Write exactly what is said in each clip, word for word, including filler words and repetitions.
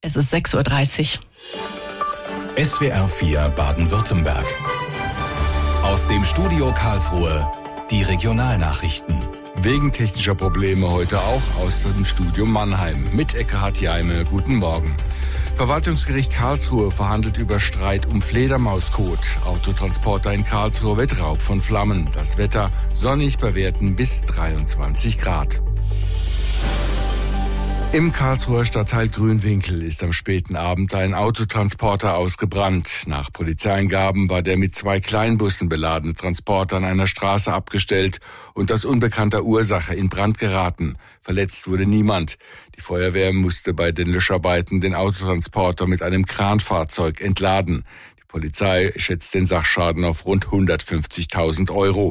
Es ist sechs Uhr dreißig. S W R vier Baden-Württemberg. Aus dem Studio Karlsruhe die Regionalnachrichten. Wegen technischer Probleme heute auch aus dem Studio Mannheim. Mit Eckhard Jaime, guten Morgen. Verwaltungsgericht Karlsruhe verhandelt über Streit um Fledermauskot. Autotransporter in Karlsruhe wird Raub von Flammen. Das Wetter sonnig bei Werten bis dreiundzwanzig Grad. Im Karlsruher Stadtteil Grünwinkel ist am späten Abend ein Autotransporter ausgebrannt. Nach Polizeiangaben war der mit zwei Kleinbussen beladene Transporter an einer Straße abgestellt und aus unbekannter Ursache in Brand geraten. Verletzt wurde niemand. Die Feuerwehr musste bei den Löscharbeiten den Autotransporter mit einem Kranfahrzeug entladen. Die Polizei schätzt den Sachschaden auf rund hundertfünfzigtausend Euro.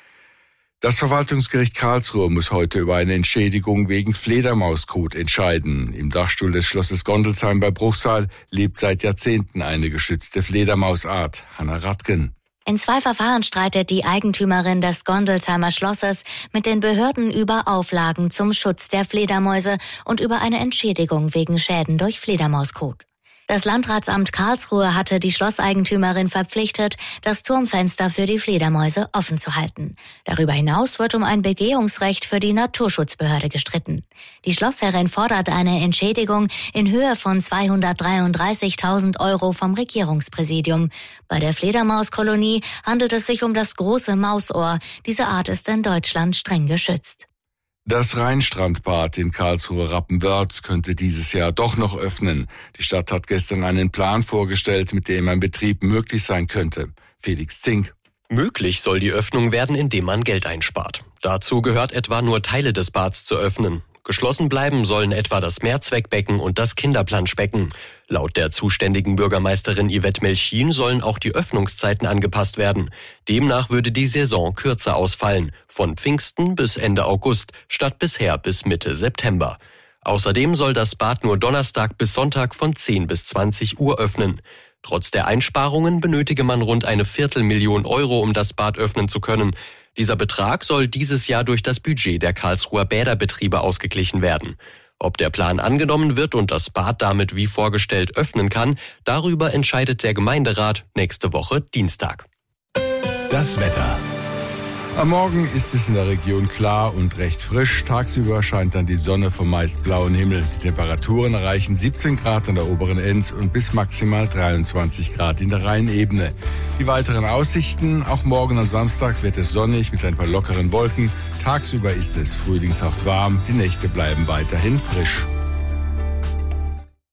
Das Verwaltungsgericht Karlsruhe muss heute über eine Entschädigung wegen Fledermauskot entscheiden. Im Dachstuhl des Schlosses Gondelsheim bei Bruchsal lebt seit Jahrzehnten eine geschützte Fledermausart. Hanna Radken. In zwei Verfahren streitet die Eigentümerin des Gondelsheimer Schlosses mit den Behörden über Auflagen zum Schutz der Fledermäuse und über eine Entschädigung wegen Schäden durch Fledermauskot. Das Landratsamt Karlsruhe hatte die Schlosseigentümerin verpflichtet, das Turmfenster für die Fledermäuse offen zu halten. Darüber hinaus wird um ein Begehungsrecht für die Naturschutzbehörde gestritten. Die Schlossherrin fordert eine Entschädigung in Höhe von zweihundertdreiunddreißigtausend Euro vom Regierungspräsidium. Bei der Fledermauskolonie handelt es sich um das große Mausohr. Diese Art ist in Deutschland streng geschützt. Das Rheinstrandbad in Karlsruhe-Rappenwörth könnte dieses Jahr doch noch öffnen. Die Stadt hat gestern einen Plan vorgestellt, mit dem ein Betrieb möglich sein könnte. Felix Zink. Möglich soll die Öffnung werden, indem man Geld einspart. Dazu gehört etwa nur Teile des Bads zu öffnen. Geschlossen bleiben sollen etwa das Mehrzweckbecken und das Kinderplanschbecken. Laut der zuständigen Bürgermeisterin Yvette Melchin sollen auch die Öffnungszeiten angepasst werden. Demnach würde die Saison kürzer ausfallen, von Pfingsten bis Ende August, statt bisher bis Mitte September. Außerdem soll das Bad nur Donnerstag bis Sonntag von zehn bis zwanzig Uhr öffnen. Trotz der Einsparungen benötige man rund eine Viertelmillion Euro, um das Bad öffnen zu können. Dieser Betrag soll dieses Jahr durch das Budget der Karlsruher Bäderbetriebe ausgeglichen werden. Ob der Plan angenommen wird und das Bad damit wie vorgestellt öffnen kann, darüber entscheidet der Gemeinderat nächste Woche Dienstag. Das Wetter. Am Morgen ist es in der Region klar und recht frisch. Tagsüber scheint dann die Sonne vom meist blauen Himmel. Die Temperaturen erreichen siebzehn Grad an der oberen Enns und bis maximal dreiundzwanzig Grad in der Rheinebene. Die weiteren Aussichten: Auch morgen am Samstag wird es sonnig mit ein paar lockeren Wolken. Tagsüber ist es frühlingshaft warm. Die Nächte bleiben weiterhin frisch.